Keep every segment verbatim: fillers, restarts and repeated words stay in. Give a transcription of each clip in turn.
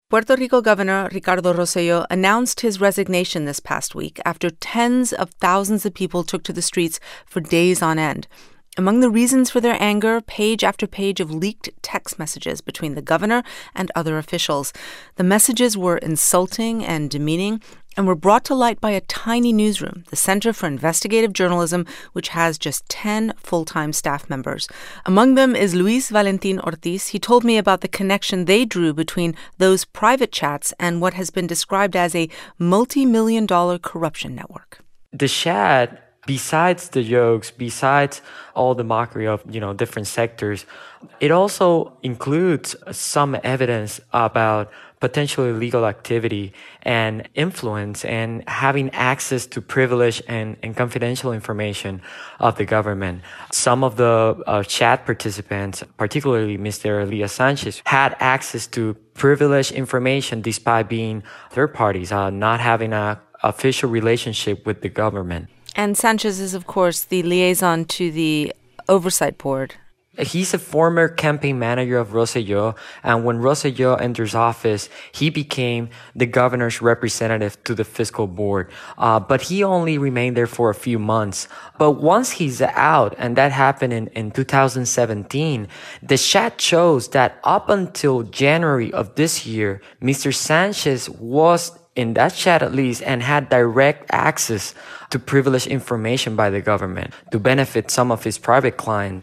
Puerto Rico Governor Ricardo Rosselló announced his resignation this past week after tens of thousands of people took to the streets for days on end. Among the reasons for their anger, page after page of leaked text messages between the governor and other officials. The messages were insulting and demeaning and were brought to light by a tiny newsroom, the Center for Investigative Journalism, which has just ten full-time staff members. Among them is Luis Valentin Ortiz. He told me about the connection they drew between those private chats and what has been described as a multi-million dollar corruption network. The chat, besides the jokes, besides all the mockery of, you know, different sectors, it also includes some evidence about potential illegal activity and influence and having access to privileged and, and confidential information of the government. Some of the uh, chat participants, particularly Mister Elias Sanchez, had access to privileged information despite being third parties, uh, not having an official relationship with the government. And Sanchez is, of course, the liaison to the Oversight Board. He's a former campaign manager of Rosselló, and when Rosselló enters office, he became the governor's representative to the fiscal board. Uh, but he only remained there for a few months. But once he's out, and that happened in, in two thousand seventeen, the chat shows that up until January of this year, Mister Sanchez was in that chat at least, and had direct access to privileged information by the government to benefit some of his private clients.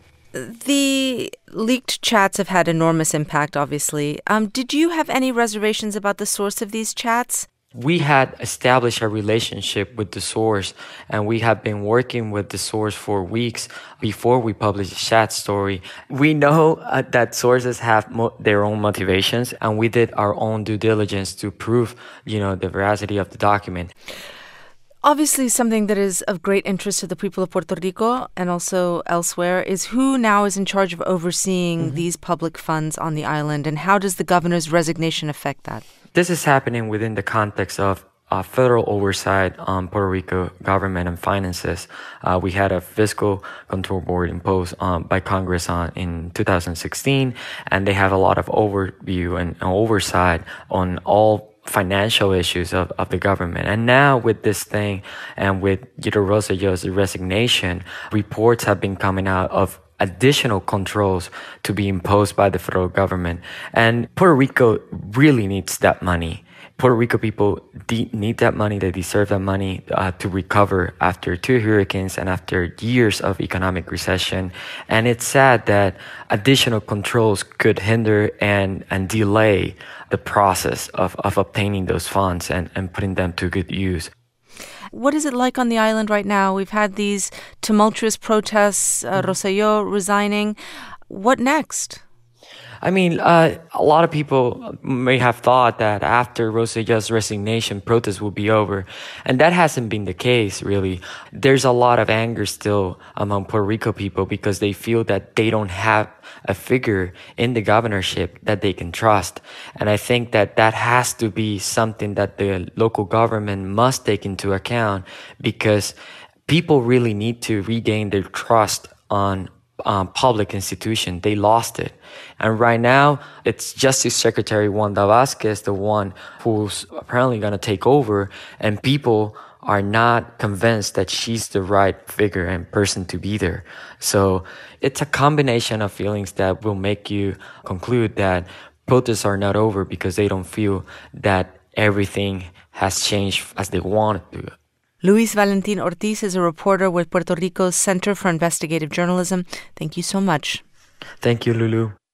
The leaked chats have had enormous impact, obviously. Um, did you have any reservations about the source of these chats? We had established a relationship with the source, and we have been working with the source for weeks before we published the chat story. We know uh, that sources have mo- their own motivations, and we did our own due diligence to prove, you know, the veracity of the document. Obviously, something that is of great interest to the people of Puerto Rico and also elsewhere is who now is in charge of overseeing mm-hmm. these public funds on the island, and how does the governor's resignation affect that? This is happening within the context of uh, federal oversight on Puerto Rico government and finances. Uh, we had a fiscal control board imposed um, by Congress on, in two thousand sixteen, and they have a lot of overview and, and oversight on all financial issues of, of the government. And now with this thing and with Guido Rosselló's resignation, reports have been coming out of additional controls to be imposed by the federal government. And Puerto Rico really needs that money. Puerto Rico people de- need that money. They deserve that money uh, to recover after two hurricanes and after years of economic recession. And it's sad that additional controls could hinder and, and delay the process of, of obtaining those funds and, and putting them to good use. What is it like on the island right now? We've had these tumultuous protests, uh, Rosselló resigning. What next? I mean, uh, a lot of people may have thought that after Rosselló's resignation, protests will be over. And that hasn't been the case, really. There's a lot of anger still among Puerto Rico people because they feel that they don't have a figure in the governorship that they can trust. And I think that that has to be something that the local government must take into account, because people really need to regain their trust on Um, public institution. They lost it. And right now, it's Justice Secretary Wanda Vázquez, the one who's apparently going to take over, and people are not convinced that she's the right figure and person to be there. So it's a combination of feelings that will make you conclude that protests are not over because they don't feel that everything has changed as they want it to. Luis Valentin Ortiz is a reporter with Puerto Rico's Center for Investigative Journalism. Thank you so much. Thank you, Lulu.